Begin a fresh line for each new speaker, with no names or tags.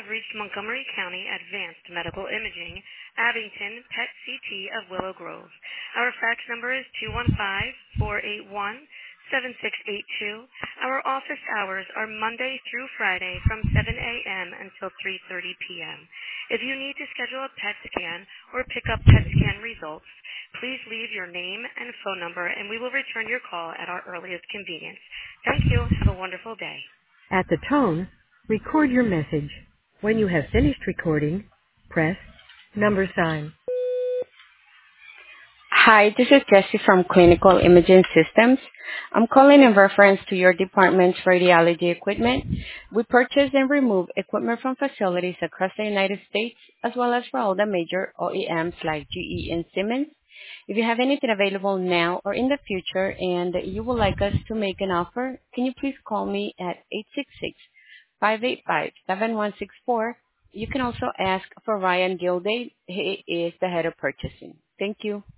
have reached Montgomery County Advanced Medical Imaging, Abington, PET CT of Willow Grove. Our fax number is 215-481-7682. Our office hours are Monday through Friday from 7 a.m. until 3:30 p.m. If you need to schedule a PET scan or pick up PET scan results, please leave your name and phone number, and we will return your call at our earliest convenience. Thank you. Have a wonderful day.
At the tone, record your message. When you have finished recording, press #sign.
Hi, this is Jessie from Clinical Imaging Systems. I'm calling in reference to your department's radiology equipment. We purchase and remove equipment from facilities across the United States, as well as for all the major OEMs like GE and Siemens. If you have anything available now or in the future and you would like us to make an offer, can you please call me at 866-585-7164. You can also ask for Ryan Gilday. He is the head of purchasing. Thank you.